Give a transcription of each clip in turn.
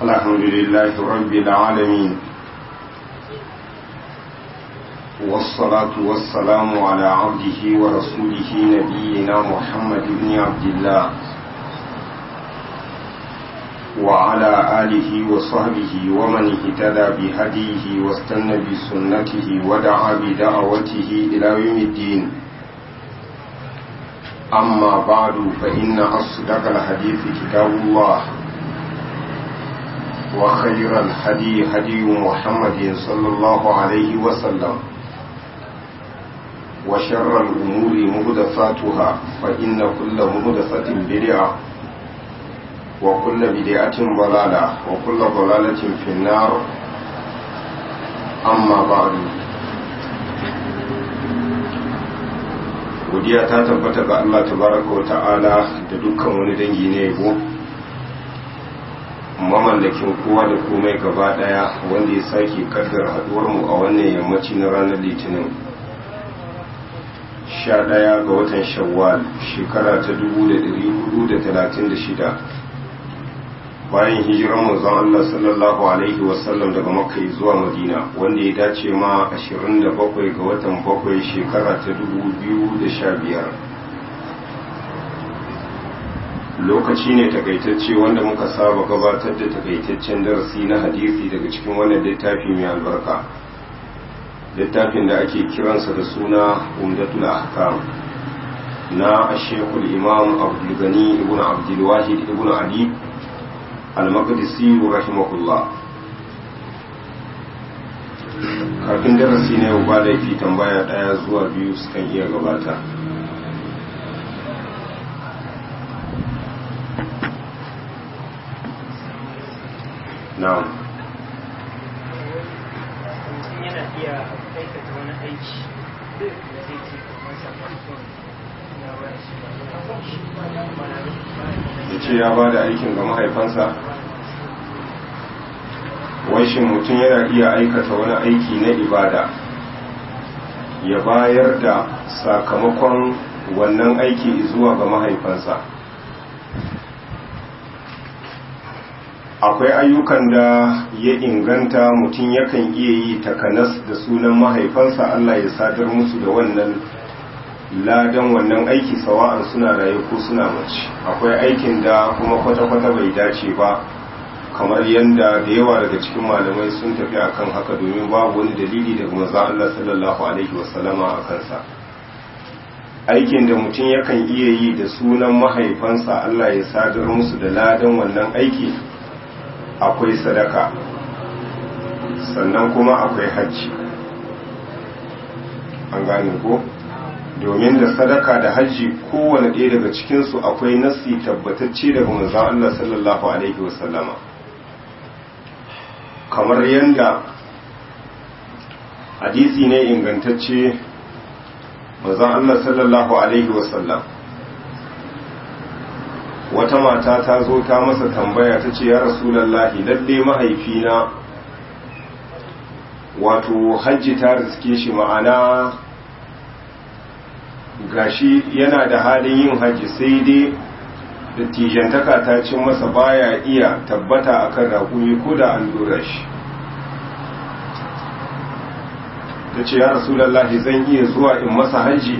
الحمد لله رب العالمين والصلاة والسلام على عبده ورسوله نبينا محمد بن عبد الله وعلى آله وصحبه ومن اهتدى بهديه واستنى بسنته ودعا بدعوته إلى يوم الدين. أما بعد فإن أصدق الحديث كتاب الله وخير الهدي هدي محمد صلى الله عليه وسلم وشر الأمور محدثاتها فإن كل محدثة بدعة وكل بدعة ضلالة وكل ضلالة في النار. أما بعد godiya ta tabbata ga Allah tabaraka wa ta'ala da dukkan wani dangi ne yabo mamallakin kowa da komai gaba daya wanda ya sake kaddara haduwar mu a wannan yammaci na ranar litinin 11 ga watan shawwal shekara ta 1436 bayan hijiran manzon Allah sallallahu alaihi wasallam daga Makka zuwa Madina wanda ya dace ma 27 ga watan 7 shekara ta 2015 lokaci ne takaitacce wanda muka saba gabatar da takaitaccen darasi na hadisi daga cikin wannan littafi mai albarka, littafin da ake kiransa da suna Umdatul Ahkam na Sheikhul Imam Abdul Ghani ibn Abdul Wahid ibn Ali al-Maqdisi rahimahullah. Kafin darasi ne ba laifi tambaya daya zuwa biyu sukan iya gabata. Na'am. Yana iya aikata wani aiki da zai ce kamar sakamakon ya ce ya ba da aikin ga mahaifansa. Wai shin mutum yana iya aikata wani aiki na ibada ya bayar da sakamakon wannan aiki zuwa ga mahaifansa? Akwai ayyukan da ya inganta mutum yakan iya yi takanas da sunan mahaifansa Allah ya sadar musu da wannan ladan wannan aiki sawa'an suna raye ko suna mace. Akwai aikin da kuma kwata-kwata bai dace ba, kamar yadda da yawa daga cikin malamai sun tafi akan haka domin babu wani dalili daga manzon Allah sallallahu alaihi wasallama a kansa. Aikin da mutum yakan iya yi da sunan mahaifansa Allah ya sadar musu da ladan wannan aiki, akwai sadaka sannan kuma akwai hajji. An gane ko? Domin da sadaka da hajji kowane ɗaya daga cikinsu akwai nassi tabbatacce daga manzon Allah sallallahu alaihi wasallama, kamar yadda hadisi ne ingantacce manzon Allah sallallahu alaihi wasallam wata mata ta zo ta masa tambaya ta ce, ya rasulallahi, lalle mahaifina wato hajji ta riske shi, ma'ana gashi yana da halin yin hajji sai dai dattijantaka ta cin masa baya iya tabbata akan raƙumi ko da an dora shi. ta ce, ya rasulallahi, zan iya zuwa in masa hajji?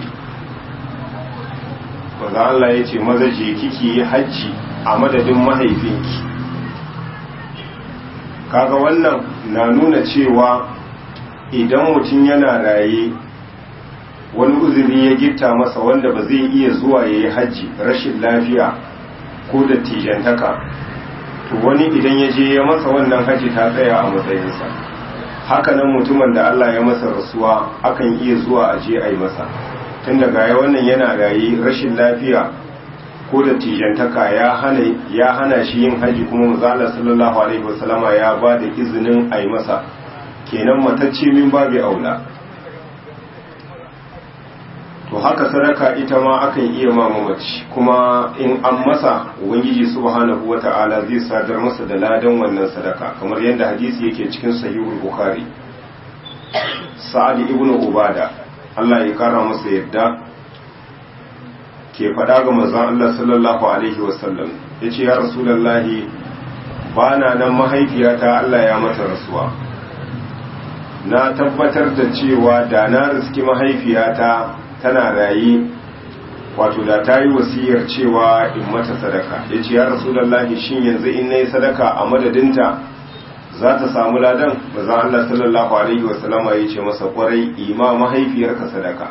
maza Allah ya ce, maza je kiki yi hajji a madadin mahaifinki. Kaga wannan na nuna cewa idan mutum yana raye wani uzuri ya gitta masa wanda ba zai iya zuwa ya yi hajji, rashin lafiya ko dattijantaka, to wani idan ya je ya masa wannan hajji ta tsaya a matsayinsa. Hakanan mutumin da Allah ya masa rasuwa akan iya zuwa a je a yi masa, tun daga ya wannan yana raye rashin lafiya ko dattijantaka ya hana shi yin hajji, kuma manzo Allah sallallahu alaihi wasallama ya ba da izinin a yi masa, kenan matacce min babu aula. To haka sadaka ita ma akan iya mamaci, kuma in an masa ubangiji subhanahu wata'ala zai sadar masa da ladan wannan sadaka, kamar yadda hadisi yake cikin sahihul bukhari. Sa'ad ibn Ubada, Allah ya kara masa yadda, ke faɗa ga manzon Allah sallallahu alaihi wasallam, yace, ya rasulullahi, bana nan mahaifiyata Allah ya mata rasuwa, na tabbatar da cewa da na riski mahaifiyata tana raye wato da ta yi wasiyar cewa in mata sadaka. Ya ce ya rasulullahi shin yanzu in na yi sadaka a madadinta za ta samu ladan? manzon Allah sallallahu alaihi wasallama ya ce masa kwarai, ima mahaifiyarka sadaka.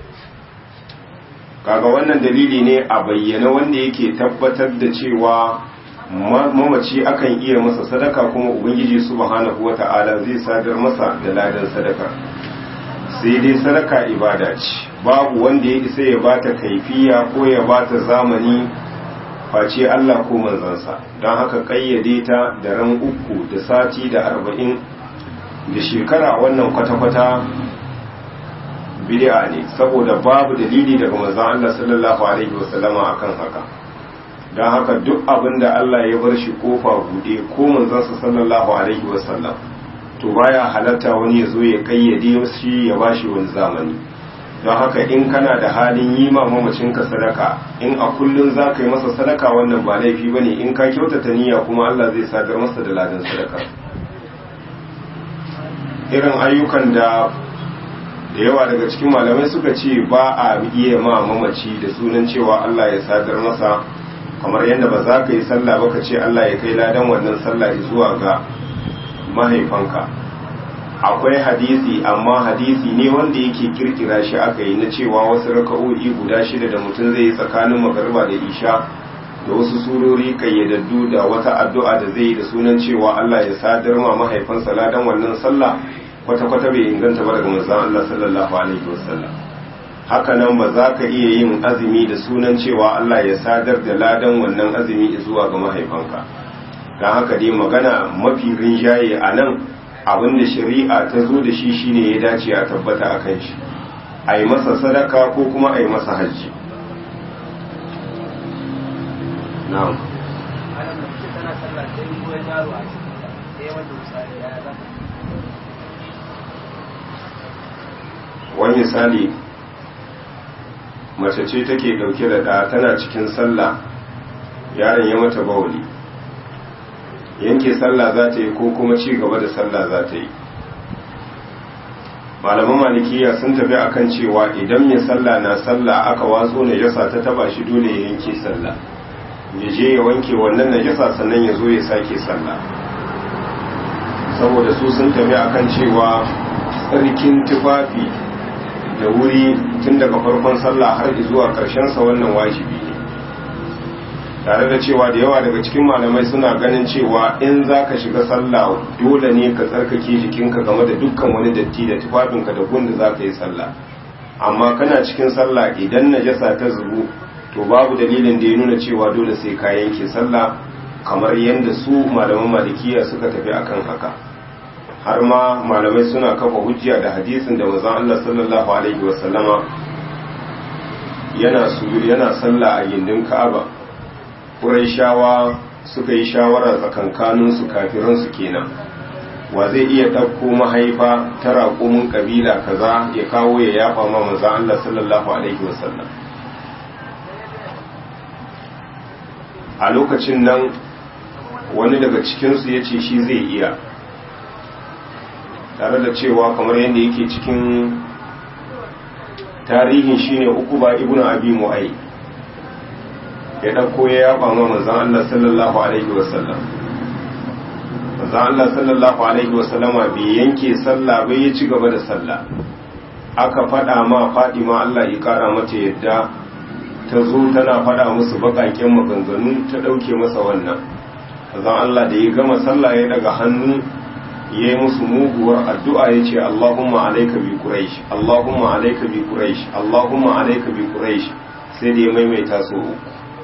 kaga wannan dalili ne a bayyana wanda yake tabbatar da cewa mamaci akan iya masa sadaka kuma ubangiji subhanahu wata'ala zai sadar masa da ladan sadaka. sai dai sadaka ibada ce, babu wanda ya isa ya bata kaifiya ko ya bata zamani face Allah ko manzansa. don haka kayyade ta da ran 3 da sati da 40 da shekara wannan kwata-kwata bid'a ne, saboda babu dalili daga manzon Allah sallallahu alaihi wasallama akan haka. don haka duk abin da Allah ya bar shi kofa bude ko manzansa sallallahu alaihi wasallam, to baya halatta wani ya zo ya kayyade shi ya bashi wani zamani. don haka in kana da halin yi ma mamacinka sadaka, in a kullun za ka yi masa sadaka wannan ba laifi ba ne, in ka kyautata niyya kuma Allah zai sadar masa da ladan sadaka. irin ayyukan da yawa daga cikin malamai suka ce ba a iya ma mamaci da sunan cewa Allah ya sadar masa, kamar yadda ba za ka yi sallah ba ka ce Allah ya kai ladan wannan sallah zuwa ga mahaifanka. akwai hadisi, amma hadisi ne wanda yake kirkira shi aka yi na cewa wasu raka'o'i guda 6 da mutum zai yi tsakanin magariba da isha, da wasu surori kayyadaddu da wata addu'a da zai yi da sunan cewa Allah ya sadar ma mahaifansa ladan wannan sallah, kwata-kwata bai inganta ba daga manzon Allah sallallahu alaihi wasallam. haka nan ba za ka iya yin azumi da sunan cewa Allah ya sadar da ladan wannan azumi zuwa ga mahaifanka. don haka dai magana mafi rinjaye a nan, abinda shari'a ta zo da shi shine ya dace a tabbata a kan shi, a yi masa sadaka ko kuma a yi masa hajji. na'am. wani misali, mace ce take dauke da ɗa, tana cikin sallah, yaron ya mata bawali, yanke sallah za ta yi ko kuma ci gaba da sallah za ta yi. malaman malikiya sun tafi akan cewa idan mai sallah na sallah aka watso najasa ta taba shi, dole ya yanke sallah, ya je ya wanke wannan najasa sannan ya zo ya sake sallah. saboda su sun tafi akan cewa tsarkin tufafi da wuri tun daga farkon sallah har zuwa karshen sa wannan wajibi ne, tare da cewa da yawa daga cikin malamai suna ganin cewa in za ka shiga sallah dole ne ka tsarkake jikinka game da dukkan wani datti da tufafinka da gunda za ka yi sallah. amma kana cikin sallah idan najasa ta zubu, to babu dalilin da ya nuna cewa dole sai ka yanke sallah, kamar yadda su malaman malikiya suka tafi akan haka. har ma malamai suna kafa hujja da hadisin da manzon Allah sallallahu alaihi wasallama yana sallah a gindin Ka'aba. Qurayshawa suka yi shawara tsakankanin su, kafiran su kenan, wa zai iya ɗauko mahaifa ta raƙumin kabila kaza ya kawo ya yafa ma manzon Allah sallallahu alaihi wasallam. a lokacin nan wani daga cikin su yace shi zai iya, tare da cewa kamar yadda yake cikin tarihin shine Uqba ibn Abi Mu'ayy ya dauko ya yaba ma manzon Allah sallallahu alaihi wasallam. manzon Allah sallallahu alaihi wasallama bai yanke sallah bai ya ci gaba da sallah. aka fada ma Fadima Allah ya kara mata yadda, ta zo tana fada musu bakaken maganganu, ta dauke masa wannan. manzon Allah da ya gama sallah ya daga hannu ya yi musu muguwar addu'a, ya ce Allahumma alaika bi Quraish, Allahumma alaika bi Quraish, Allahumma alaika bi Quraish, sai da ya maimaita so uku.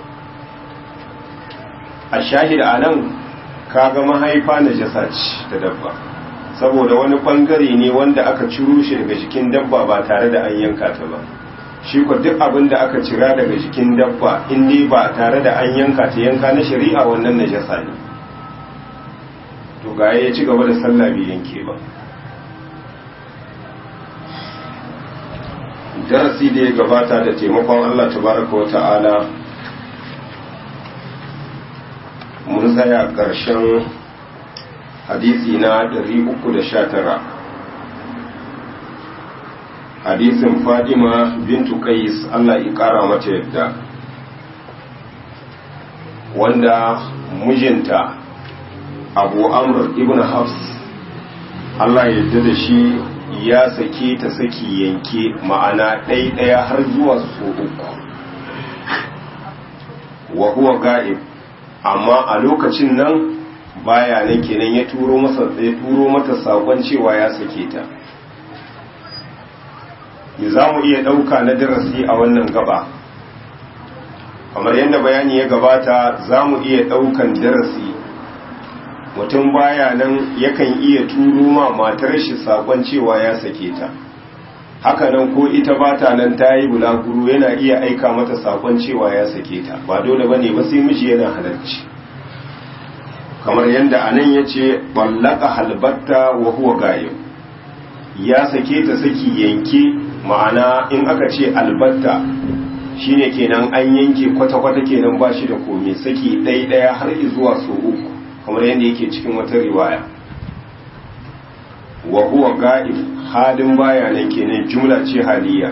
a shahida a nan kaga mahaifa na jasa ce ta dabba, saboda wani bangare ne wanda aka ciro shi daga jikin dabba ba tare da an yanka ta ba. shi ko duk abin da aka cira daga jikin dabba in dai ba tare da an yanka ta yanka na shari'a, wannan najasa ne. to ga ya ci gaba da sallah bai yanke ba. darasi da ya gabata da taimakon Allah tabaraka wa ta'ala mun tsaya ƙarshen hadisi na 319 hadisin Fadima bintu Qais Allah ya ƙara mata yadda, wanda mijinta Abu Amr ibn Hafs Allah ya yarda da shi ya sake ta saki yanke, ma'ana ɗaya har zuwa so uku, wa huwa ga'ib, amma a lokacin nan baya nan kenan ya turo mata sakon cewa ya sake ta. za mu iya ɗauka na darasi a wannan gaba? Kamar yadda bayani ya gabata, za mu iya ɗaukan darasi, mutum baya nan yakan iya turo ma matar shi sakon cewa ya sake ta. Haka nan ko ita ba ta nan ta yi bulaguro, yana iya aika mata sakon cewa ya sake ta, ba dole ba ne ba sai miji yana halarci. Kamar yadda anan ya ce ballaka halbatta wa huwa gayib, ya sake ta saki yanke, ma'ana in aka ce albatta shine kenan an yanke kwata-kwata kenan ba shi da komai, saki ɗaya har zuwa so uku, kamar yadda yake cikin wata riwaya. wa huwa ga'ib, halin baya nan kenan jumla ce haliya.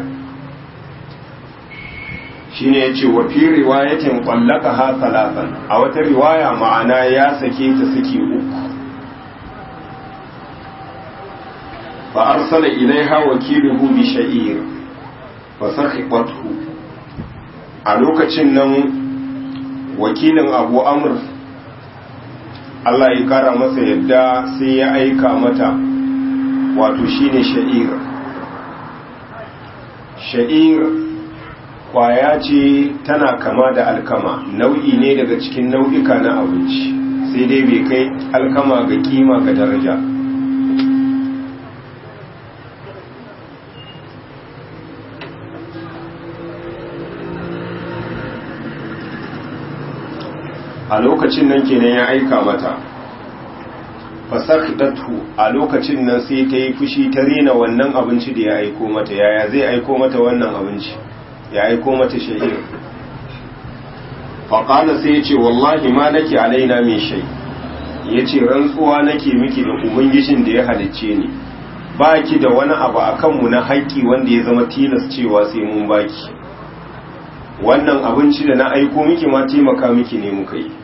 shine yace wa fi riwayatin qallaqaha thalathan, a wata riwaya ma'ana ya sake ta saki uku. fa arsala ilaiha wakiluhu bi sha'ir fa sakhibathu, a lokacin nan wakilin Abu Amr Allah ya kara masa yadda sai ya aika mata, wato shine sha'ir kwaya ce tana kama da alkama, nau'i ne daga cikin nau'ika na abinci, sai dai bai kai alkama ga kima ga daraja. a lokacin nan kenan ya aika mata, fasakhdatu, a lokacin nan sai ta yi fushi, ta rena wannan abinci da ya aiko mata. Yaya zai aiko mata wannan abinci? Ya aiko mata sha'ir. faƙala sai ya ce wallahi ma nake alaina min shay, ya ce rantsuwa nake miki da ubangijin da ya halicce ni, ba ki da wani abu a kanmu na haƙƙi wanda ya zama tilas cewa sai mun baki. wannan abinci da na aiko miki ma taimaka miki ne muka yi.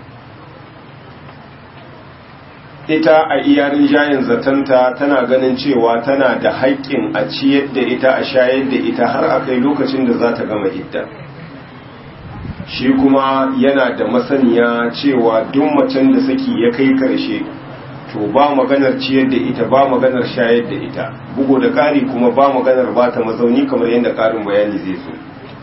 ita a iyarin jayin zatanta tana ganin cewa tana da haƙƙin a ciyar da ita, a shayar da ita har a kai lokacin da za ta gama idda. shi kuma yana da masaniya cewa duk macen da saki ya kai karshe to ba maganar ciyar da ita, ba maganar shayar da ita, bugu da ƙari kuma ba maganar ba ta mazauni, kamar yadda ƙarin bayani zai so.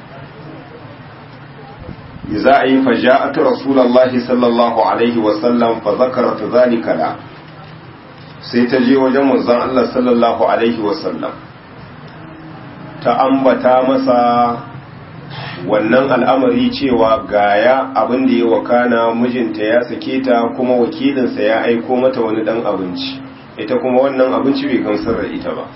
za a yi faja'atu rasulullahi sallallahu alaihi wasallam fa zakarat zalika la, sai ta je wajen manzon Allah sallallahu alaihi wasallam ta ambata masa wannan al'amari cewa gaya abin da ya wakana, mijinta ya sake ta kuma wakilinsa ya aiko mata wani dan abinci, ita kuma wannan abinci bai gamsar da ita ba.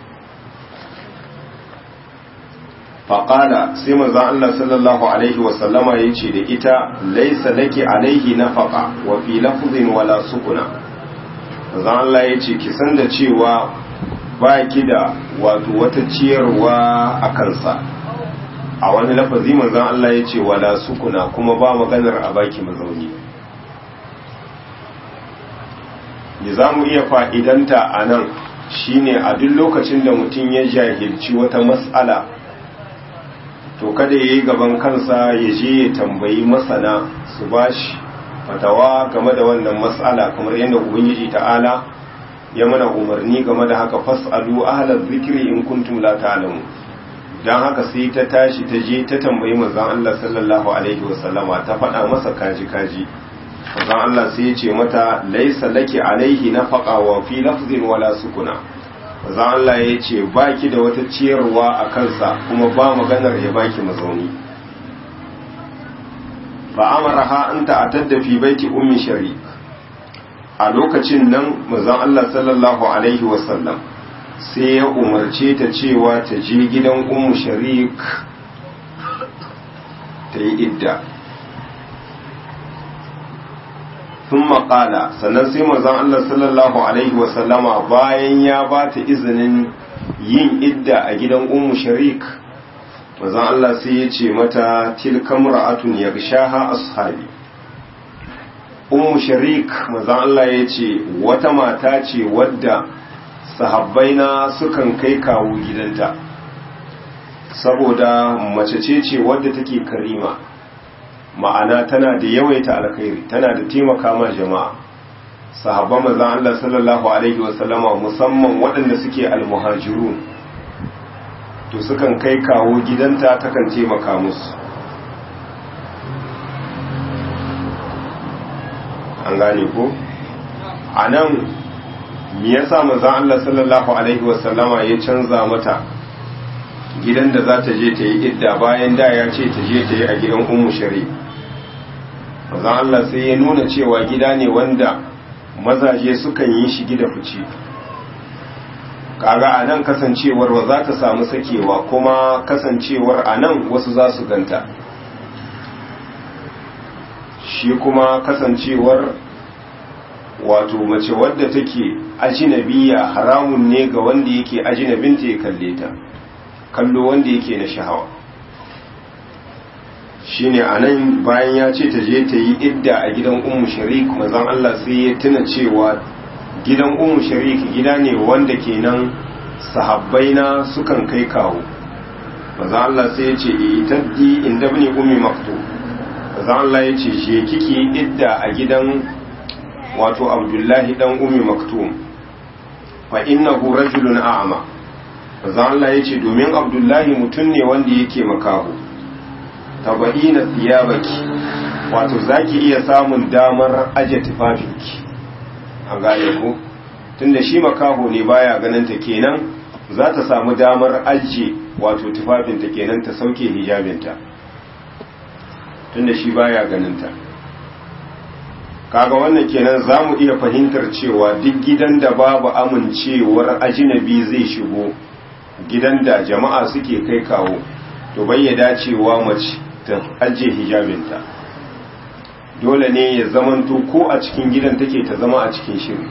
faƙala sai manzan Allah sallallahu alaihi wasallama ya ce da ita laisa laki alaihi nafaqa wa fi lafzin wala sukuna. manzan Allah ya ce ki san da cewa ba ki da wato wata ciyarwa a kansa, a wani lafazi manzan Allah ya ce wala sukuna, kuma ba maganar a baki mazauni. da za mu iya fa'idanta a nan shine a duk lokacin da mutum ya jahilci wata mas'ala, to kada ya yi gaban kansa ya je ya tambayi masana su bashi fatawa game da wannan mas'ala, kamar yadda ubangiji ta'ala ya mana umarni game da haka, fas'alu ahlaz zikri in kuntum la ta'lamun. dan haka sai ta tashi ta je ta tambayi manzon Allah sallallahu alaihi wasallama, ta faɗa masa kaji manzon Allah sai ya ce mata laysa laki alaihi nafaqa wa fi lafzin wala sukuna. manzon Allah ya ce baki da wata ciyarwa a kansa, kuma ba maganar ya baki mazauni. fa amaraha an ta'tadda fi baiti ummi sharik, a lokacin nan manzon Allah sallallahu alaihi wasallam sai ya umarce ta cewa ta je gidan ummu sharik ta yi idda. thumma qala sannan sai manzon Allah sallallahu alaihi wasallama bayan ya ba ta izinin yin idda a gidan ummu sharik manzon Allah sai ya ce mata tilka mar'atun yaghshaha ashabi. Ummu sharik manzon Allah ya ce wata mata ce wadda sahabbaina sukan kai kawo gidanta saboda mace ce wadda take karima, ma'ana tana da yawaita alkhairi, tana da taimaka ma jama'a. Sahabban manzon Allah sallallahu alaihi wasallama musamman waɗanda suke almuhajirun to sukan kai kawo gidanta, takan taimaka musu. An gane ko? Anan me yasa manzon Allah sallallahu alaihi wasallama ya canza mata gidan da za ta je ta yi idda bayan da ya ce ta je ta yi a gidan ummu shari? manzon Allah sai ya nuna cewa gida ne wanda mazaje sukan yi shi gida fice. Kaga anan kasancewar wa za ta samu sakewa, kuma kasancewar anan wasu za su ganta, shi kuma kasancewar wato mace wadda take ajinabiya haramun ne ga wanda yake ajinabinta ya kalle ta kallo wanda yake na shahawa. Shine anan bayan ya ce ta je ta yi idda a gidan ummu sharik, manzon Allah sai ya tuna cewa gidan ummu sharik gida ne wanda kenan sahabbaina sukan kai kawo. manzon Allah sai ya ce itaddi inda ibn ummi maktub. manzon Allah ya ce je kiki idda a gidan wato Abdullahi dan ummi maktum, fa innahu rajulun a'ma. manzon Allah ya ce domin Abdullahi mutum ne wanda yake makaho. tabaina thiyabaki, wato zaki iya samun damar aje tufafinki. An gane ko? Tunda shi makaho ne baya ganin ta, kenan za ta samu damar aje wato tufafinta, kenan ta sauke hijabinta tunda shi baya ganin ta. Kaga wannan kenan zamu iya fahimtar cewa duk gidan da babu amincewar ajinabi zai shigo, gidan da jama'a suke kai kawo, to bai ya dacewa mace ta ajiye hijabinta. Dole ne ya zamanto ko a cikin gidan take ta zama a cikin shiri.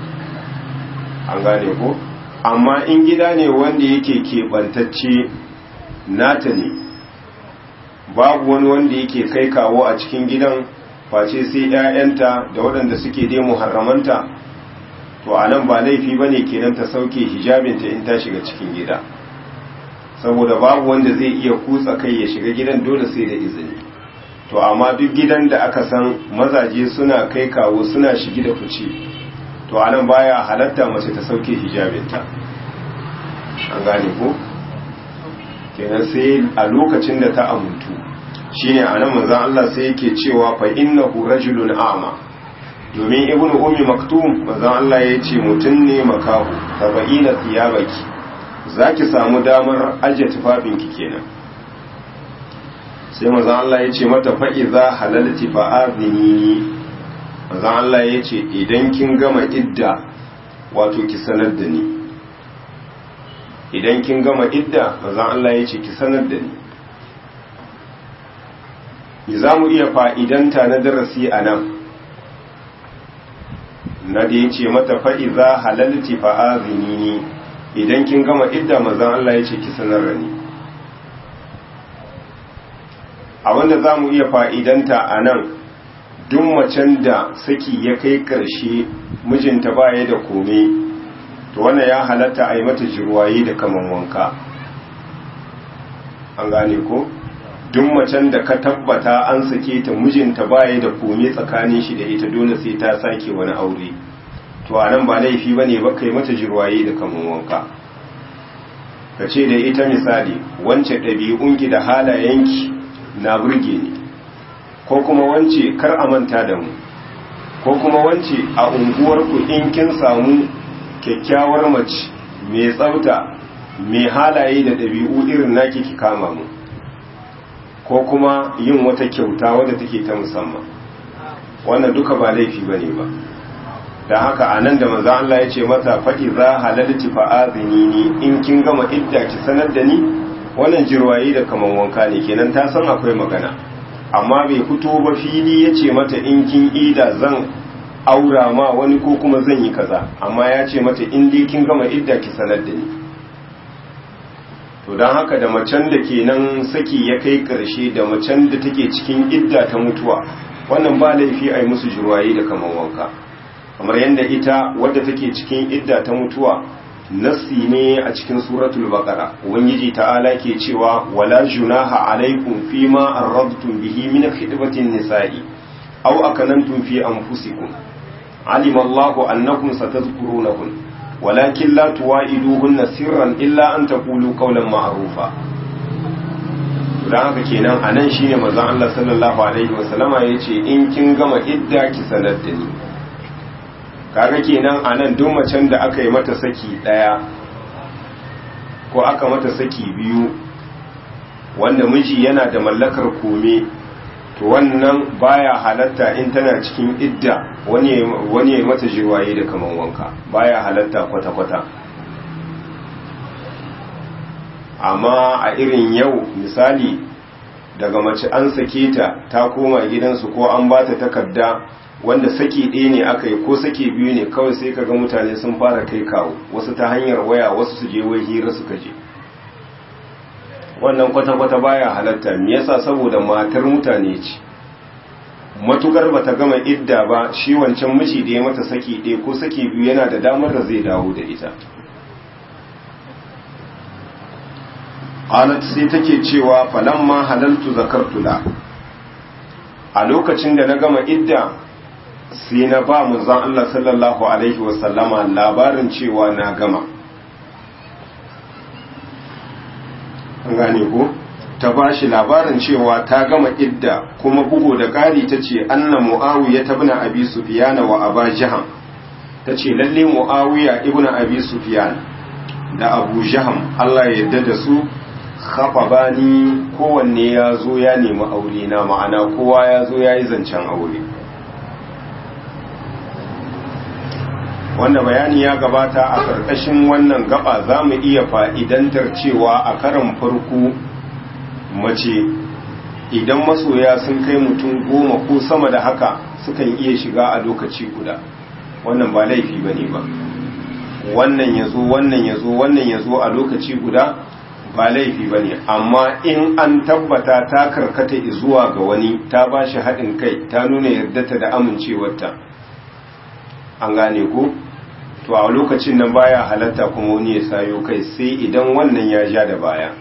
An gane ko? Amma in gida ne wanda yake keɓantacce nata ne, babu wani wanda yake kai kawo a cikin gidan face sai 'ya'yanta da waɗanda suke dai muharramanta, to a nan ba laifi ba ne kenan ta sauke hijabinta in ta shiga cikin gida, saboda babu wanda zai iya kutsa kai ya shiga gidan, dole sai da izini. To amma duk gidan da aka san mazaje suna kai kawo suna shigi da fice, to a nan baya halatta mace ta sauke hijabinta. An gane ko? Kenan sai a lokacin da ta amuntu, shine anan manzon Allah sai yake cewa fa innahu rajulun a'ma, domin ibnu ummi maktum manzon Allah ya ce mutun ne makahu, tabaina thiyabaki, zaki samu damar aje tufafinki kenan. Sai manzon Allah ya ce mata fa iza halalti fa azini, manzon Allah ya ce idan kin gama idda wato ki sanar da ni. Idan kin gama idda manzon Allah ya ce ki sanar da ni. Za mu iya fa'idanta na darasi a nan, na da ya ce mata fa'iza halalti fa'azini ne, idan kin gama idda manzon Allah ya ce ki sanar da ni. A wanda za mu iya fa'idanta a nan, duk macen da saki ya kai ƙarshe mijinta baya da kome, to wannan ya halatta a yi mata jirwaye da kaman wanka. An gane ko? Duk macen da ka tabbata an sake ta mijinta baya da kome tsakanin shi da ita, dole sai ta sake wani aure, to a nan ba laifi ba ne ba kai mata jirwaye da kaman wanka. Ka ce da ita misali, wance ɗabi'unki da halayenki na burge ni, ko kuma wance kar a manta da mu, ko kuma wance a unguwarku in kin samu kyakkyawar mace mai tsafta mai halaye da ɗabi'u irin naki ki kama mu, ko kuma yin wata kyauta wadda take ta musamman. Wannan duka ba laifi bane ba. Da haka anan da manzo Allah ya ce mata fa iza halalti fa azinini, in kin gama idda ki sanar da ni, wannan jirwayi da kaman wanka ne, kenan ta san akwai magana. Amma bai fito ba fili ya ce mata in kin ida zan aura ma wani ko kuma zan yi kaza, amma ya ce mata in dai kin gama idda ki sanar da ni. To don haka da macen da ke nan saki ya kai ƙarshe da macen da take cikin idda ta mutuwa, wannan ba laifi a yi musu jirwaye da kaman wanka, kamar yadda ita wadda take cikin idda ta mutuwa nassi ne a cikin suratul baqara. Ubangiji ta'ala ke cewa wala junaha alaikum fima arradtum bihi min khidmatin nisa'i aw akanantum fi anfusikum alima Allahu annakum satadhkurunahun walakin la tuwa'iduhunna sirran illa an taqulu qawlan ma'rufa. don haka kenan anan shine manzon Allah sallallahu alaihi wasallama yace in kin gama idda ki sanar da ni. kaga kenan anan duk macen da aka yi mata saki daya ko aka mata saki biyu wanda miji yana da mallakar kome, to wannan baya halatta in tana cikin idda wani ya mata jirwaye da kaman wanka, baya halatta kwata-kwata. amma a irin yau misali daga mace an sake ta koma gidansu ko an ba ta takarda wanda saki ɗaya ne aka yi ko saki biyu ne, kawai sai kaga mutane sun fara kai kawo, wasu ta hanyar waya, wasu su je wai hira suka je. wannan kwata-kwata baya halatta. me yasa? saboda matar mutane ce, matukar bata gama idda ba, shi wancan miji da ya mata saki ɗaya ko saki biyu yana da damar da zai dawo da ita. qalat sai take cewa falamma halaltu zakartu la, a lokacin da na gama idda sai na ba manzon Allah sallallahu alaihi wasallama labarin cewa na gama. an gane ko? ta ba shi labarin cewa ta gama idda, kuma bugu da ƙari ta ce anna mu'awiya ta bin abi sufyan wa aba jaham, ta ce lalle mu'awiya ibn abi sufyan da abu jaham Allah ya yarda da su, khababani kowanne ya zo ya nemi aure na, ma'ana kowa ya zo ya yi zancen aure. wanda bayani ya gabata a ƙarƙashin wannan gaba za mu iya fa'idantar cewa a karan farko mace idan masoya sun kai mutum 10 ko sama da haka sukan iya shiga a lokaci guda, wannan ba laifi ba ne ba. wannan ya zo wannan ya zo wannan ya zo a lokaci guda ba laifi ba ne, amma in an tabbata ta karkata zuwa ga wani, ta ba shi haɗin kai, ta nuna yardata da amincewarta, an gane ko? to a lokacin nan baya halatta kuma wani ya sayo kai, sai idan wannan ya ja da baya.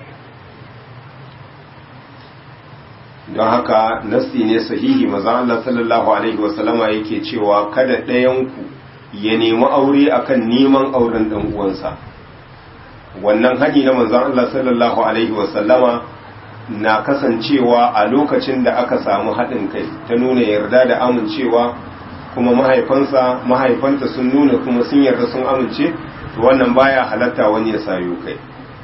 don haka nasi ne sahihi, maza Allah sallallahu alaihi wasallama yake cewa kada ɗayanku ya nemi aure akan neman auren ɗan uwansa. wannan hani na manzon Allah sallallahu alaihi wasallama na kasancewa a lokacin da aka samu haɗin kai, ta nuna yarda da amincewa, kuma mahaifanta sun nuna kuma sun yarda sun amince, to wannan baya halatta wani ya sayo kai.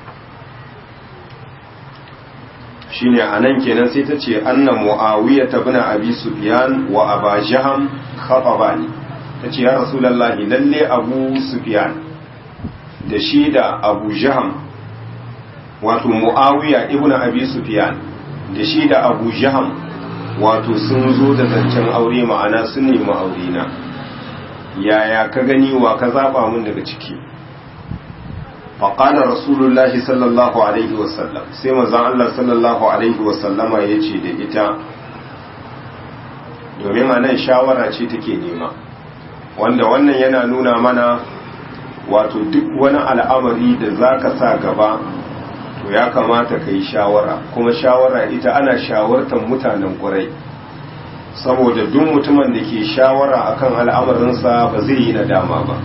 shine anan kenan sai ta ce anna muawiya ibn abi sufyan wa aba jaham khatabani, tace ya rasulullahi lalle abu sufyan da shi da abu jaham, wato muawiya ibn abi sufyan da shi da abu jaham, wato sun zo da zancen aure, ma'ana sun nemi aure na, yaya ka gani, wa ka zaba mun daga ciki? faƙalar rasulullahi sallallahu alaihi wasallam, sai mazan Allah sallallahu alaihi wasallama ya ce da ita, domin a nan shawara ce take nema, wanda wannan yana nuna mana wato duk wani al'amari da za ka sa gaba, to ya kamata ka yi shawara, kuma shawara ita ana shawartar mutanen ƙwarai, saboda duk mutumin da ke shawara akan al'amarinsa ba zai yi nadama ba.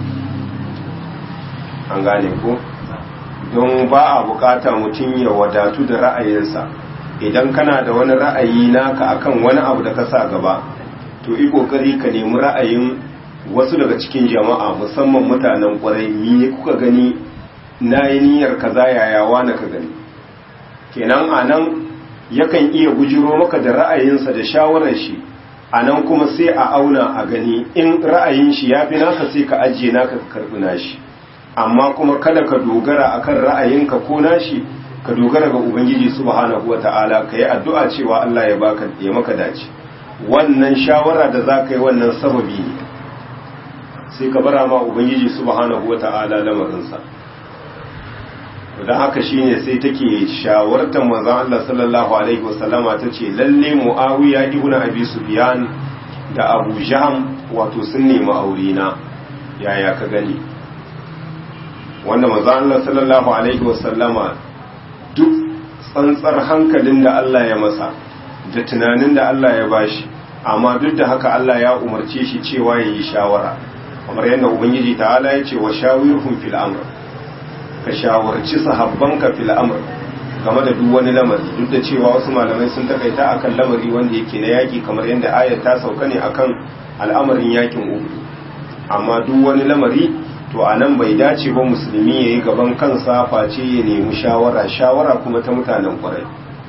an gane ko? don ba a bukata mutum ya wadatu da ra'ayinsa. idan kana da wani ra'ayi naka akan wani abu da ka sa gaba, to yi kokari ka nemi ra'ayin wasu daga cikin jama'a, musamman mutanen kwarai, ni kuka gani na yi niyyar kaza, yayawa na ka gani. kenan anan yakan iya bujiro maka da ra'ayinsa da shawarar shi, anan kuma sai a auna a gani, in ra'ayin shi ya fi naka sai ka ajiye naka ka karbi nashi, amma kuma kada ka dogara akan ra'ayinka ko nashi, ka dogara ga ubangiji subhanahu wata'ala, ka yi addu'a cewa Allah ya maka dace. wannan shawara da za ka yi wannan sababi ne sai ka bara ma ubangiji subhanahu wata'ala lamarinsa. don haka shine sai take shawartar manzon Allah sallallahu alaihi wasallama tace lalle Muawiya ibn Abi Sufyan da Abu Jahm wato sun nemi aurena yaya ka gani, wanda manzon Allah sallallahu alaihi wasallama duk tsantsar hankalin da Allah ya masa da tunanin da Allah ya bashi, amma duk da haka Allah ya umarce shi cewa yayi shawara, kamar yadda ubangiji ta'ala ya ce wa shawirhum fil amr, ka shawarci sahabbanka fil amr game da duk wani lamari, duk da cewa wasu malamai sun takaita akan lamari wanda yake na yaki, kamar yadda ayat ta sauka ne akan al'amarin yakin Uhud, amma duk wani lamari to anan bai dace ba musulmi yayi gaban kansa face ya nemi shawara kuma ta mutanen kwarai.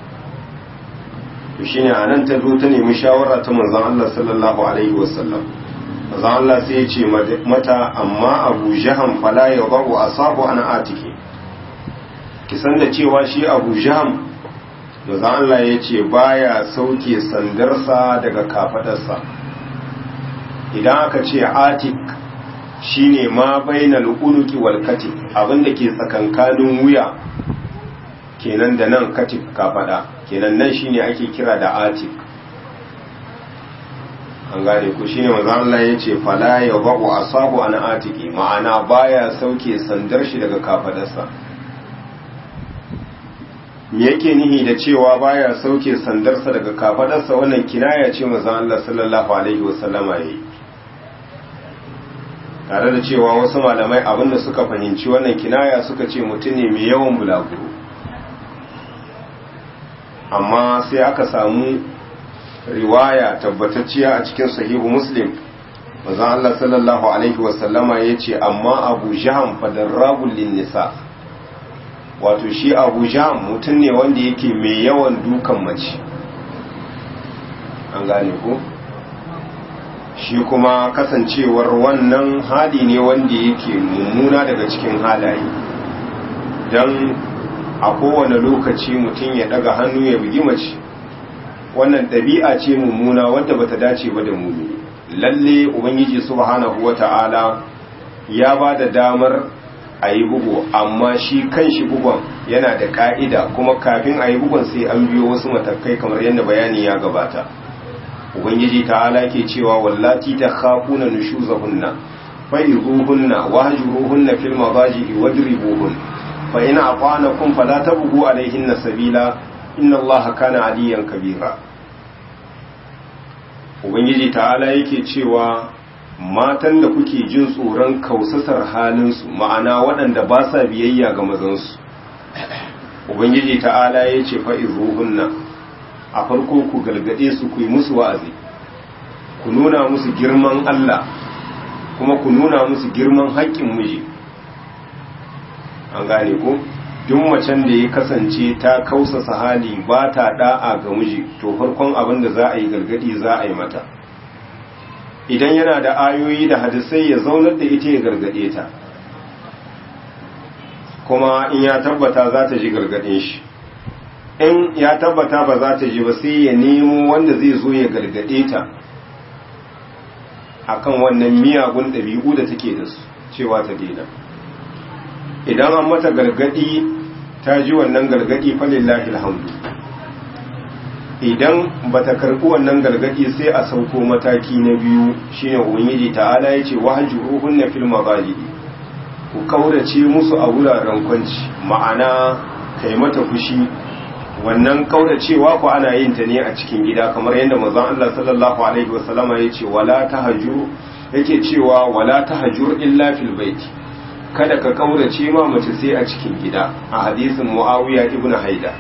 to shine anan ta zo ta nemi shawara ta manzon Allah sallallahu alaihi wasallam. manzon Allah sai ya ce mata amma Abu Jahm fala yadhu asabu ana atiki, ki san da cewa shi Abu Jahm manzon Allah ya ce baya sauke sandarsa daga kafadarsa. idan aka ce atik shine ma bainal unuki wal katif, abinda ke tsakankanin wuya kenan da nan katif kafada kenan nan shine ake kira da atik. an gane ku shine manzo Allah yace fala yabu asabu an atiki, ma'ana baya sauke sandar shi daga kafadarsa. me yake nihi da cewa baya sauke sandarsa daga kafadarsa? wannan kinaya ce manzo Allah sallallahu alaihi wasallama yayi, tare da cewa wasu malamai abinda suka fahimci wannan kinaya suka ce mutum ne mai yawan bulaguro, amma sai aka samu riwaya tabbatacciya a cikin sahihu Muslim, manzo Allah sallallahu alaihi wasallama yace amma Abu Jahm fadarrabul linnisa, wato shi Abu Jahm mutum ne wanda yake mai yawan dukan mace. an gane ko shi kuma kasancewar wannan hali ne wanda yake mummuna daga cikin halaye, don a kowane lokaci mutum ya daga hannu ya bugi mace, wannan ɗabi'a ce mummuna wadda bata dace ba da mumini. lalle ubangiji subhanahu wata'ala ya ba da damar a yi bugu, amma shi kanshi bugon yana da ka'ida, kuma kafin a yi bugon sai an biyo wasu matakai kamar yadda bayani ya gabata. ubangiji ta'ala ke cewa wallati takhafuna nushuzahunna fa'izuhunna wahjuruhunna fil madaji'i wadribuhun fa in aqanakum fala tabghu alayhinna sabila inna allaha kana aliyan kabira. ubangiji ta'ala yake cewa matan da kuke jin tsoron kausasar halinsu, ma'ana waɗanda ba sa biyayya ga mazansu, ubangiji ta'ala ya ce fa'izuhunna, a farko ku galgade su, ku yi musu wa'azi, ku nuna musu girman Allah, kuma ku nuna musu girman haƙƙin miji. an gane ko duk macen da ya kasance ta kausasa hali ba ta da'a ga miji, to farkon abin da za a yi galgadi za a yi mata. idan yana da ayoyi da hadisai ya zaunar da ita ya gargade ta, kuma in ya tabbata za ta ji gargadin shi. in ya tabbata ba za ta ji ba sai ya nemo wanda zai zo ya gargade ta akan wannan miyagun ɗabi'u da take da su, cewa ta daina. idan an mata gargadi ta ji wannan gargadi falillahi alhamdu. idan bata karɓi wannan gargadi sai a sauko mataki na biyu, shine ubangiji ta'ala yace wahjuruhunna fil madaji'i, ku kaurace musu a wuraren kwanci, ma'ana kai mata fushi. wannan kauracewa ku ana yin ta ne a cikin gida, kamar yadda manzon Allah sallallahu alaihi wasallama yace wala tahjur, yake cewa wala tahjur illa fil baiti, kada ka kaurace ma mace sai a cikin gida, a hadisin Muawiya ibn Haida.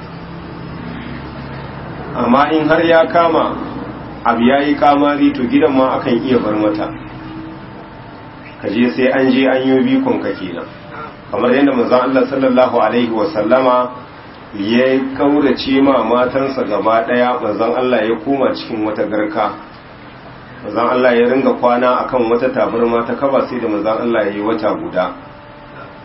amma in har ya kama abu yayi kamari, to gidan ma akan iya bar mata, kaje sai an je an yi bikon ka kenan, kamar yadda manzon Allah sallallahu alaihi wasallama ya kaurace ma matansa gaba daya. manzon Allah ya koma cikin wata garka, manzon Allah ya ringa kwana akan wata tabarma ta kaba, sai da manzon Allah ya yi wata guda.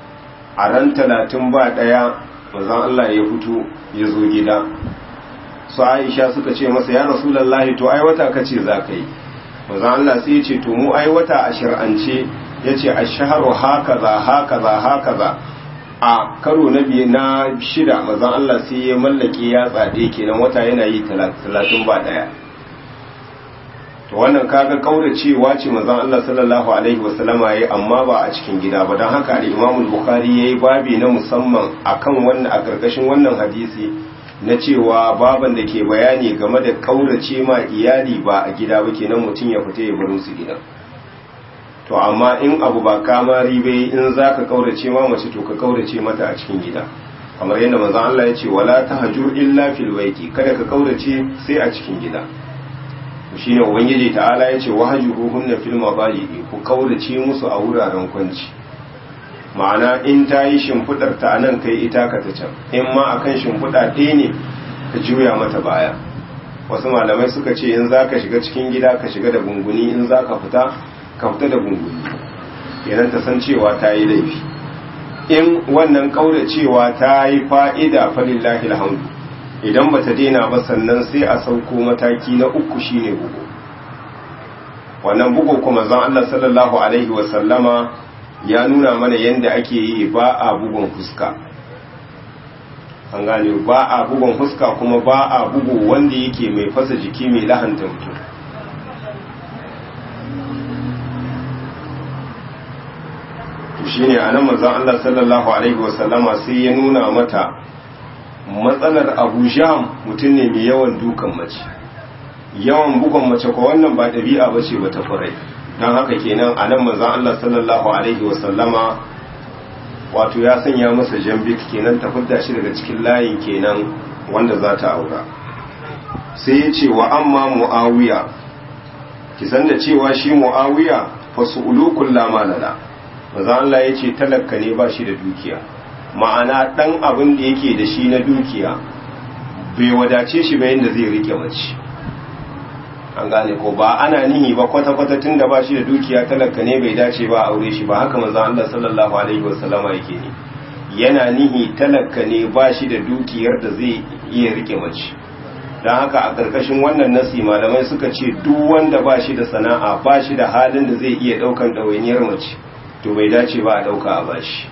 a ran 30 ba daya manzon Allah ya fito ya zo gida, su Aisha suka ce masa ya Rasulullahi to ai wata kace za ka yi manzon Allah sai ya ce to mu ai wata a shar'ance yace ash-shahru hakaza hakaza hakaza a karo na biyu na shida manzon Allah sai ya mallake ya tsade kenan wata yana yi 30 ba daya to wannan kaga kauracewa ce manzon Allah sallallahu alaihi wasallama yayi amma ba a cikin gida ba dan haka al-Imam al-Bukhari yayi babi na musamman akan wannan a karkashin wannan hadisi na cewa baban da ke bayani game da kaurace ma iyali ba a gida ba kenan mutum ya fita ya bar su gida to amma in abu ba kamari bai in zaka kaurace ma mace to ka kaurace mata a cikin gida kamar yadda manzon Allah ya ce wala tahjur illa fil baiti kada ka kaurace sai a cikin gida shine ubangiji ta'ala ya ce wahjuruhunna fil mabadi ku kaurace musu a wuraren kwanci ma'ana in ta yi shimfidar ta nan kai ita ka ta can in ma akan shimfida ɗaya ne ka juya mata baya wasu malamai suka ce in zaka shiga cikin gida ka shiga da gunguni in zaka fita ka fita da gunguni kenan ta san cewa ta yi laifi in wannan kauracewa ta yi fa'ida falillahi alhamdu idan bata daina ba sannan sai a sauko mataki na uku shine bugu wannan bugu kuma zan Allah sallallahu alaihi wasallama ya nuna mana yadda ake yi ba a bugun fuska an gane ba a bugun fuska kuma ba a bugu wanda yake mai fasa jiki mai lahanta mutum to shine anan manzon Allah sallallahu alaihi wasallama sai ya nuna mata matsalar Abu Jam mutum ne mai yawan dukan mace yawan bugun mace ko wannan ba dabi'a bace ba ta farai don haka kenan a nan manzan Allah sallallahu Alaihi wasallama wato ya sanya masa jambik kenan ta fidda shi daga cikin layin kenan wanda za ta aura sai ya ce wa amma mu'awiya ki san da cewa shi mu'awiya fa su'ulu kullama lala manzan Allah ya ce talakka ne ba shi da dukiya ma'ana dan abin da yake da shi na dukiya bai wadace shi ba yanda zai rike mace an gane ko ba ana nihi ba kwata-kwata tun da ba shi da dukiya talaka ne bai dace ba aure shi ba haka manzon Allah sallallahu alaihi wasallama yake ne yana nihi talaka ne ba shi da dukiyar da zai iya rike mace don haka a ƙarƙashin wannan nasi malamai suka ce duk wanda ba shi da sana'a ba shi da halin da zai iya ɗaukan ɗawainiyar mace to bai dace ba a ɗauka a bashi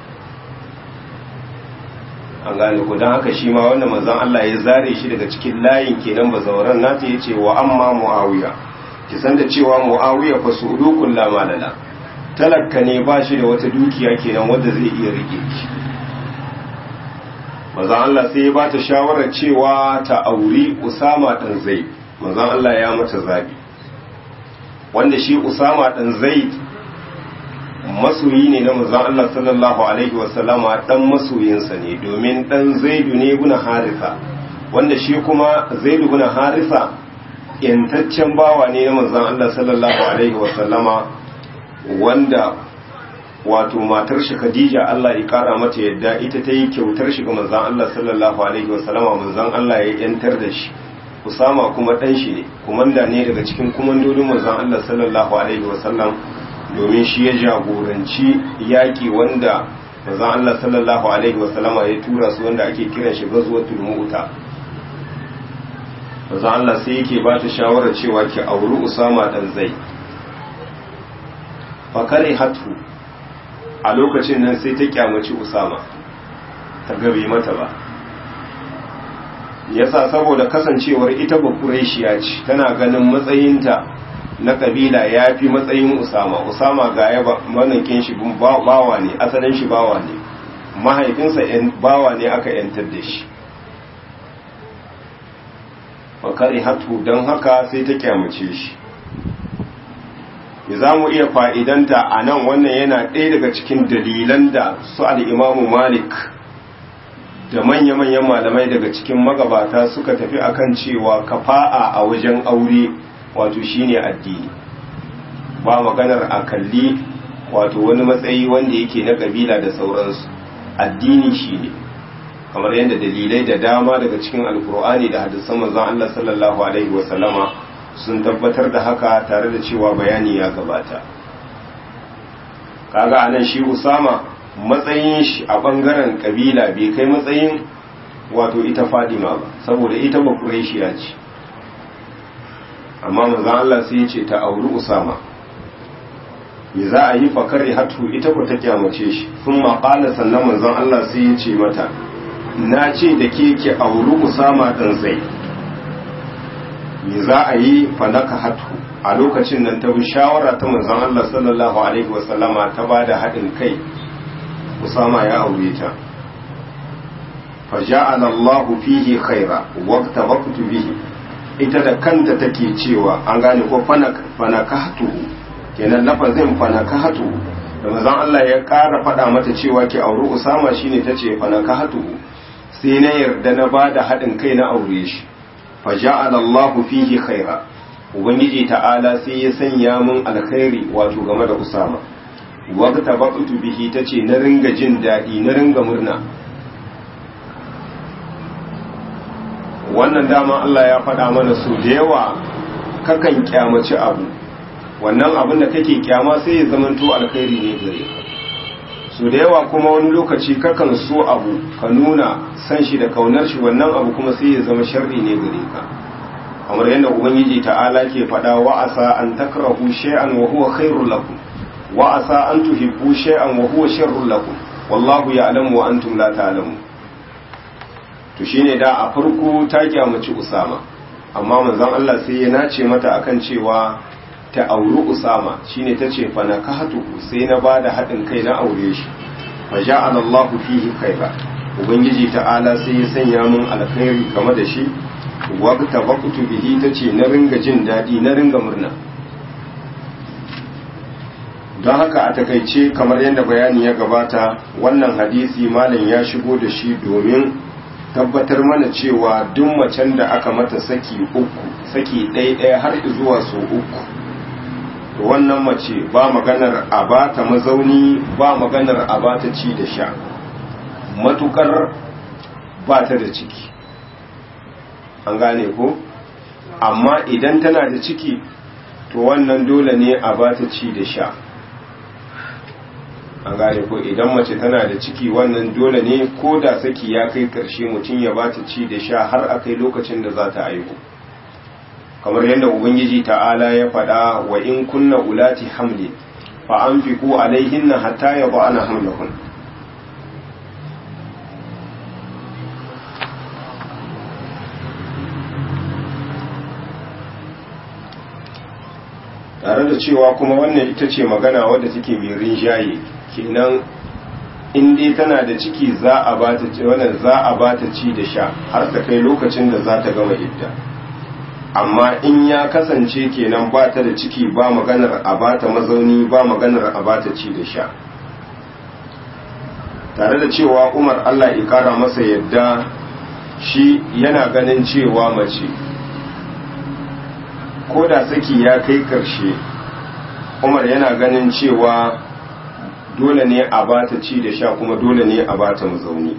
an gane ko don haka shi ma wanda manzon Allah ya zare shi daga cikin layin kenan bazauran nata ya ce wa amma mu'awiya ki san da cewa mu'awiya fa sudukul la malala talakka ne ba shi da wata dukiya kenan wanda zai iya rike shi manzon Allah sai ya bata shawarar cewa ta auri Usama dan Zaid manzon Allah ya mata zabi wanda shi Usama dan Zaid masoyi ne na manzon Allah sallallahu alaihi wasallama dan masoyinsa ne domin dan Zaidu ne ibn Haritha wanda shi kuma Zaidu ibn Haritha yantaccen bawa ne na manzon Allah sallallahu alaihi wasallama wanda wato matar shi Khadija Allah ya kara mata yadda ita ta yi kyautar shi ga manzon Allah sallallahu alaihi wasallama manzon Allah ya yantar da shi Usama kuma dan shi ne kumanda ne daga cikin kumandodin manzon Allah sallallahu alaihi wasallam domin shi ya jagoranci yaƙi wanda manzon Allah sallallahu alaihi wasallama ya tura su wanda ake kiran shi ghazwatul mu'ta manzon Allah sai yake ba ta shawara cewa ki auri Usama dan Zaid fakare hatu a lokacin nan sai ta kyamaci Usama ta gabe mata ba yasa saboda kasancewar ita ba Quraishiya ce tana ganin matsayinta na kabila ya fi matsayin Usama ga ya manakin shi bawa ne asalin shi bawa ne mahaifinsa bawa ne aka yantar da shi fakari hatu don haka sai ta kyamace shi za mu iya fa'idanta a nan wannan yana ɗaya daga cikin dalilan da su al'imamu Malik da manya-manyan malamai daga cikin magabata suka tafi akan cewa kafa'a a wajen aure wato shine addini ba maganar a kalli wato wani matsayi wanda yake na kabila da sauransu addini shine kamar yadda dalilai da dama daga cikin alkur'ani da hadisan manzon Allah sallallahu alaihi wasallama sun tabbatar da haka tare da cewa bayani ya gabata kaga anan shi Usama matsayin shi a bangaren kabila bai kai matsayin wato ita Fadima ba saboda ita ba Quraishiya ce amma manzon Allah sai ya ce ta auri Usama me za a yi fakari hatu ita ku ta kyamace shi sun maƙala sannan manzon Allah sai ya ce mata na ce da ke auri Usama ɗan Zaid me za a yi falaka hatu a lokacin nan ta bi shawara ta manzon Allah sallallahu alaihi wasallama ta ba da haɗin kai Usama ya aure ta faja'ala Allahu fihi khaira waqta waqtu bihi ita da kanta take cewa an gane ko fanakahtu kenan lafazin fanakahtu da manzon Allah ya ƙara faɗa mata cewa ki auri Usama shine tace fanakahtu sai na yarda na bada haɗin kai na aure shi faja'ala Allahu fihi khaira ubangiji ta'ala sai ya sanya mun alkhairi wato game da Usama waqta baqtu bihi tace na ringa jin dadi na ringa murna wannan dama Allah ya faɗa mana su da yawa kakan kyamaci abu wannan abin da kake kyama sai ya zamanto alkhairi ne gare ka su da yawa kuma wani lokaci kakan so abu ka nuna san shi da kaunar shi wannan abu kuma sai ya zama sharri ne gare ka kamar yadda ubangiji ta'ala ke faɗa wa asa an takrahu shay'an wa huwa khairul lakum wa asa an tuhibbu shay'an wa huwa sharrul lakum wallahu ya'lamu wa antum la ta'lamun to shine da a farko ta kyamaci Usama amma manzon Allah sai ya nace mata akan cewa ta auri Usama shine tace fa nakahatu sai na bada hadin kai na aure shi fa ja'ala Allahu fihi khaira ubangiji ta'ala sai ya sanya mun alkhairi game da shi waqta waqtu bihi tace na ringa jin dadi na ringa murna don haka a takaice kamar yadda bayani ya gabata wannan hadisi malam ya shigo da shi domin tabbatar mana cewa duk macen da aka mata saki uku saki ɗaya har zuwa so uku to wannan mace ba maganar a bata mazauni ba maganar a bata ci da sha matukar ba ta da ciki an gane ko amma idan tana da ciki to wannan dole ne a bata ci da sha an gane ko idan mace tana da ciki wannan dole ne ko da saki ya kai karshe mutum ya bata ci da sha har akai lokacin da za ta aihu kamar yadda ubangiji ta'ala ya faɗa wa in kunna ulati hamli fa anfiqu alaihinna hatta yad'ana hamlahun tare da cewa kuma wannan ita ce magana wadda take mai rinjaye kenan in dai tana da ciki za a bata ci da sha har ta kai lokacin da za ta gama idda amma in ya kasance kenan ba ta da ciki ba maganar a bata mazauni ba maganar a bata ci da sha tare da cewa Umar Allah ya kara masa yadda shi yana ganin cewa mace ko da saki ya kai karshe Umar yana ganin cewa dole ne a bata ci da sha kuma dole ne a bata mazauni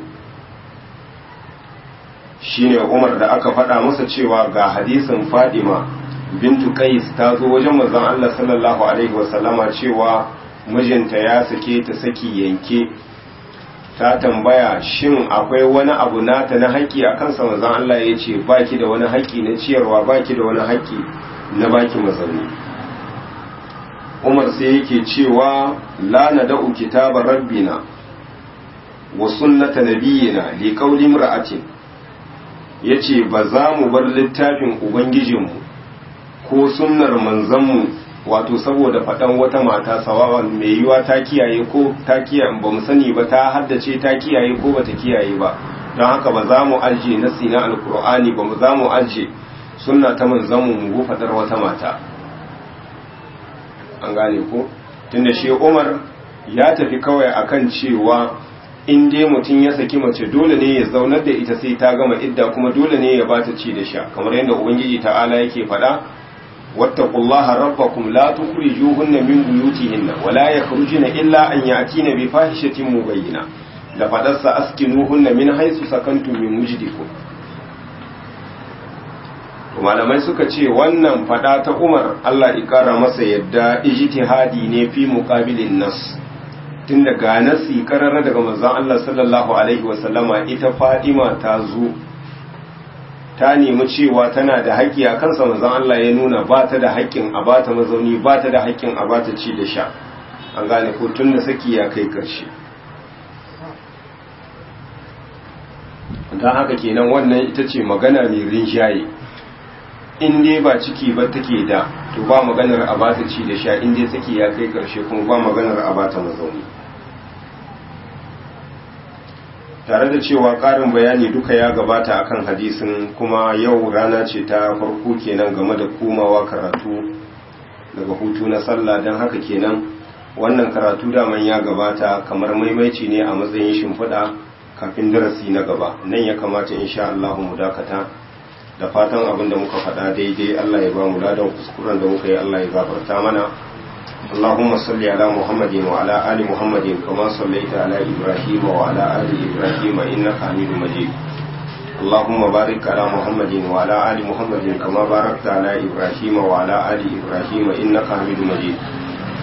shine Umar da aka faɗa masa cewa ga hadisin Fadima bintu Qais ta zo wajen manzon Allah sallallahu alaihi wasallama cewa mijinta ya sake ta saki yanke ta tambaya shin akwai wani abu nata na haƙƙi a kansa manzon Allah ya ce baki da wani haƙƙi na ciyarwa baki da wani haƙƙi na baki mazauni Umar sai yake cewa la nada'u kitaba rabbina wa sunnata nabiyina li qawli imra'atin yace ba za mu bar littafin ubangijinmu ko sunnar manzanmu wato saboda faɗan wata mata sawawan mai yiwa ta kiyaye ko ta kiyaye ba mu sani ba ta haddace ta kiyaye ko bata kiyaye ba don haka ba za mu ajiye nasi na alkur'ani ba mu za mu ajiye sunna ta manzanmu mu faɗar wata mata an gane ko tunda shi Umar ya tafi kawai akan cewa in dai mutum ya saki mace dole ne ya zaunar da ita sai ta gama idda kuma dole ne ya bata ci da sha kamar yadda ubangiji ta'ala yake faɗa wattaqullaha rabbakum la tukhrijuhunna min buyutihinna wa la yakhrujuna illa an ya'tina bi fahishatin mubayyina da fadarsa askinuhunna min haythu sakantum min wujdikum to malamai suka ce wannan fada ta Umar Allah ya kara masa yadda ijtihadi ne fi muqabilin nas tun da ga nasi karara daga manzon Allah sallallahu alaihi wasallama ita Fadima ta zo ta nemi cewa tana da haƙƙi a kansa, manzon Allah ya nuna ba ta da haƙƙin a bata mazauni, ba ta da haƙƙin a bata ci da sha. An gane ko tun da saki ya kai ƙarshe. don haka kenan wannan ita ce magana mai rinjaye. In dai ba ciki ba take da, to ba maganar a bata ci da sha, in dai saki ya kai ƙarshe kuma ba maganar a bata mazauni. Tare da cewa ƙarin bayani duka ya gabata akan hadisin, kuma yau rana ce ta farko kenan game da komawa karatu daga hutu na sallah, don haka kenan wannan karatu daman ya gabata kamar maimaici ne a matsayin shimfiɗa kafin darasi na gaba. Nan ya kamata insha Allah mu dakata, da fatan abin da muka faɗa daidai Allah ya ba mu ladan, kuskuren da muka yi Allah ya gafarta mana. اللهم صل على محمد وعلى آل محمد كما صليت على إبراهيم وعلى آل إبراهيم إنك حميد مجيد. اللهم بارك على محمد وعلى آل محمد كما باركت على إبراهيم وعلى آل إبراهيم إنك حميد مجيد.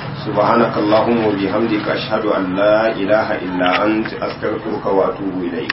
سبحانك اللهم وبحمدك أشهد أن لا إله إلا أنت أستغفرك وأتوب إليك.